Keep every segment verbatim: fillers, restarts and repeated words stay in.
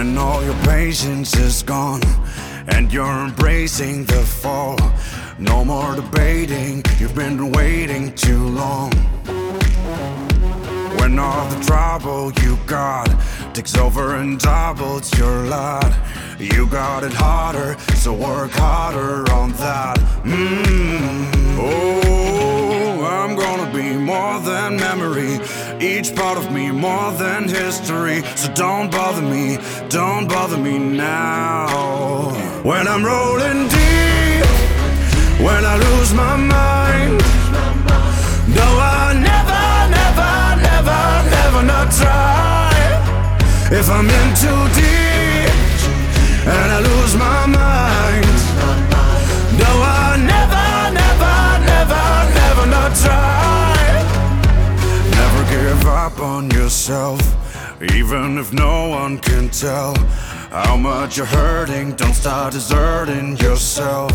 When all your patience is gone and you're embracing the fall, no more debating, you've been waiting too long. When all the trouble you got takes over and doubles your lot, you got it harder, so work harder on that. Mm. Oh, I'm gonna be more than memory, each part of me more than history. So don't bother me, don't bother me now. When I'm rolling deep, when I lose my mind, no, I never, never, never, never not try. If I'm in too deep and I lose my mind, no, I never, never, never, never not try. Never give up on yourself, even if no one can tell how much you're hurting. Don't start deserting yourself.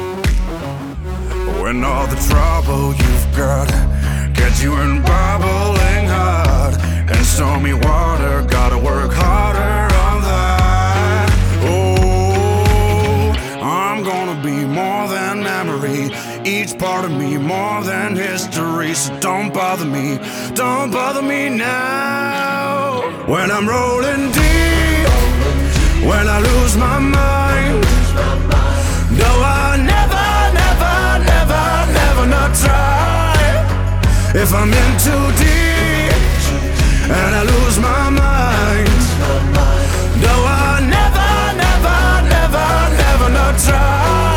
When all the trouble you've got gets you in bubbling hot and stormy water, gotta work harder on that. Oh, I'm gonna be more than memory, each part of me more than history. So don't bother me, don't bother me now. When I'm rolling deep, when I lose my mind, no, I never, never, never, never not try. If I'm in too deep and I lose my mind, no, I never, never, never, never not try.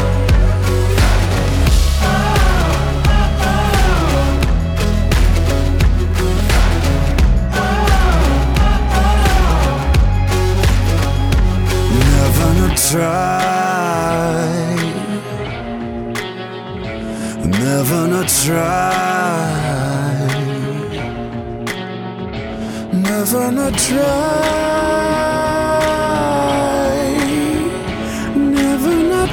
Never not try. Never not try. Never not try. Never not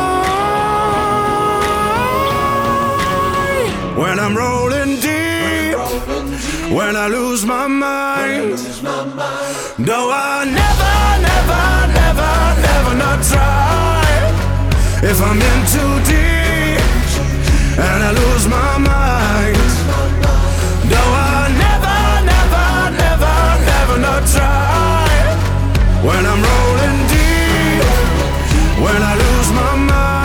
try. When I'm rolling deep, when I lose my mind, no, I never, never, never, never not try. If I'm in too deep and I lose my mind, no, I never, never, never, never not try. When I'm rolling deep, when I lose my mind.